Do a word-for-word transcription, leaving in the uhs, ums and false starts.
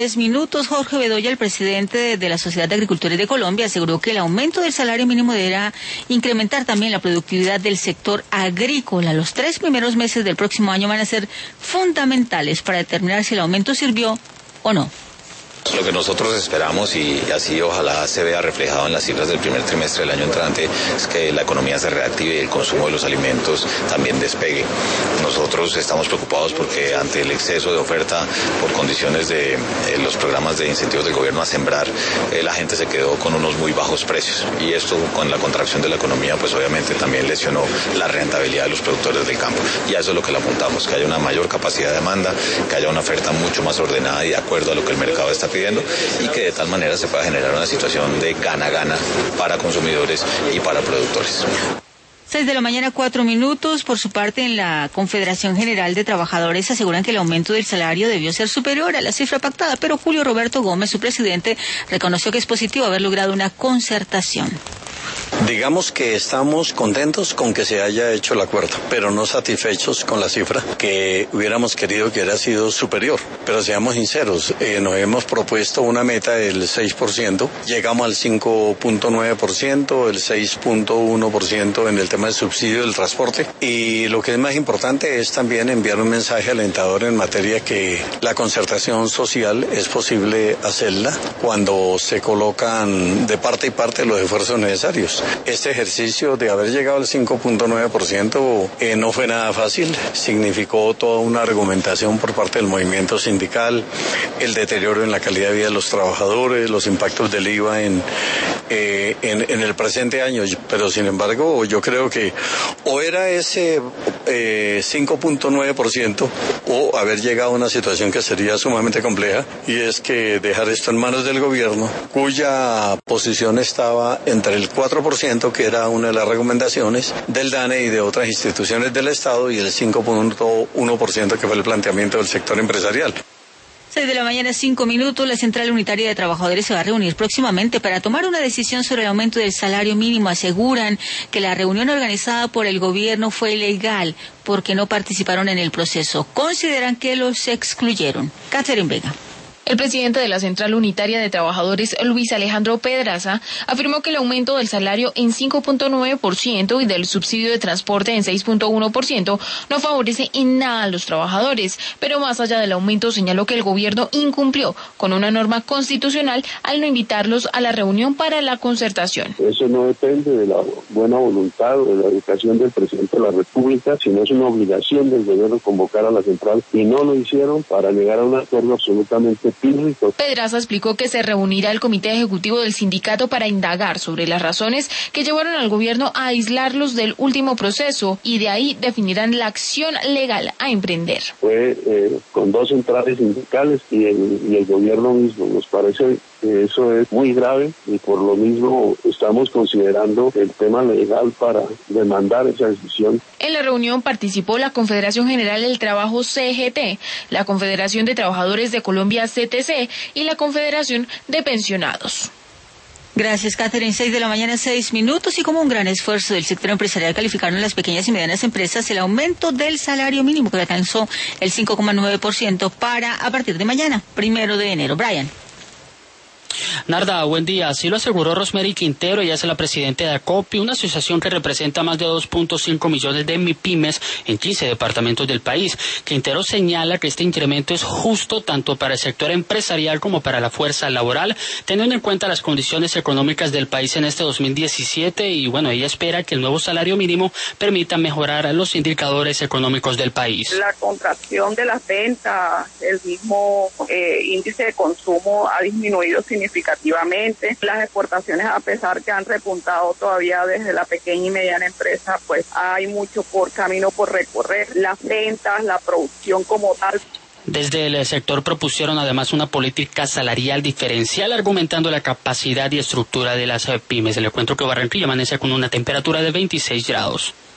Tres minutos, Jorge Bedoya, el presidente de la Sociedad de Agricultores de Colombia, aseguró que el aumento del salario mínimo deberá incrementar también la productividad del sector agrícola. Los tres primeros meses del próximo año van a ser fundamentales para determinar si el aumento sirvió o no. Lo que nosotros esperamos, y así ojalá se vea reflejado en las cifras del primer trimestre del año entrante, es que la economía se reactive y el consumo de los alimentos también despegue. Nosotros estamos preocupados porque ante el exceso de oferta por condiciones de eh, los programas de incentivos del gobierno a sembrar, eh, la gente se quedó con unos muy bajos precios, y esto con la contracción de la economía pues obviamente también lesionó la rentabilidad de los productores del campo, y a eso es lo que le apuntamos, que haya una mayor capacidad de demanda, que haya una oferta mucho más ordenada y de acuerdo a lo que el mercado está pidiendo, y que de tal manera se pueda generar una situación de gana-gana para consumidores y para productores. Seis de la mañana, cuatro minutos. Por su parte, en la Confederación General de Trabajadores aseguran que el aumento del salario debió ser superior a la cifra pactada, pero Julio Roberto Gómez, su presidente, reconoció que es positivo haber logrado una concertación. Digamos que estamos contentos con que se haya hecho el acuerdo, pero no satisfechos con la cifra, que hubiéramos querido que hubiera sido superior. Pero seamos sinceros, eh, nos hemos propuesto una meta del seis por ciento, llegamos al cinco punto nueve por ciento, el seis punto uno por ciento en el tema del subsidio del transporte, y lo que es más importante es también enviar un mensaje alentador en materia que la concertación social es posible hacerla cuando se colocan de parte y parte los esfuerzos necesarios. Este ejercicio de haber llegado al cinco punto nueve por ciento eh, no fue nada fácil, significó toda una argumentación por parte del movimiento sindical, el deterioro en la calidad de vida de los trabajadores, los impactos del I V A en, eh, en, en el presente año, pero sin embargo yo creo que o era ese eh, cinco punto nueve por ciento o haber llegado a una situación que sería sumamente compleja, y es que dejar esto en manos del gobierno, cuya posición estaba entre el cuatro por ciento, que era una de las recomendaciones del DANE y de otras instituciones del Estado, y el cinco punto uno por ciento que fue el planteamiento del sector empresarial. Seis de la mañana, cinco minutos. La Central Unitaria de Trabajadores se va a reunir próximamente para tomar una decisión sobre el aumento del salario mínimo. Aseguran que la reunión organizada por el gobierno fue ilegal porque no participaron en el proceso. Consideran que los excluyeron. Catherine Vega. El presidente de la Central Unitaria de Trabajadores, Luis Alejandro Pedraza, afirmó que el aumento del salario en cinco punto nueve por ciento y del subsidio de transporte en seis punto uno por ciento no favorece en nada a los trabajadores, pero más allá del aumento señaló que el gobierno incumplió con una norma constitucional al no invitarlos a la reunión para la concertación. Eso no depende de la buena voluntad o de la educación del presidente de la República, sino es una obligación del gobierno convocar a la Central, y no lo hicieron para llegar a un acuerdo absolutamente público. Pedraza explicó que se reunirá el comité ejecutivo del sindicato para indagar sobre las razones que llevaron al gobierno a aislarlos del último proceso, y de ahí definirán la acción legal a emprender. Fue eh, con dos centrales sindicales y el, y el gobierno mismo. Nos parece que eso es muy grave, y por lo mismo estamos considerando el tema legal para demandar esa decisión. En la reunión participó la Confederación General del Trabajo C G T, la Confederación de Trabajadores de Colombia C T C y la Confederación de Pensionados. Gracias, Catherine. Seis de la mañana, seis minutos. Y como un gran esfuerzo del sector empresarial, calificaron las pequeñas y medianas empresas el aumento del salario mínimo, que alcanzó el cinco coma nueve por ciento para a partir de mañana, primero de enero. Brian. Narda, buen día. Así lo aseguró Rosemary Quintero, ella es la presidenta de ACOPI, una asociación que representa más de dos punto cinco millones de MIPYMES en quince departamentos del país. Quintero señala que este incremento es justo tanto para el sector empresarial como para la fuerza laboral, teniendo en cuenta las condiciones económicas del país en este dos mil diecisiete, y bueno, ella espera que el nuevo salario mínimo permita mejorar los indicadores económicos del país. La contracción de las ventas, el mismo eh, índice de consumo ha disminuido significativamente. significativamente. Las exportaciones, a pesar que han repuntado todavía desde la pequeña y mediana empresa, pues hay mucho por camino por recorrer. Las ventas, la producción como tal. Desde el sector propusieron además una política salarial diferencial, argumentando la capacidad y estructura de las pymes. Le cuento que Barranquilla amanece con una temperatura de veintiséis grados.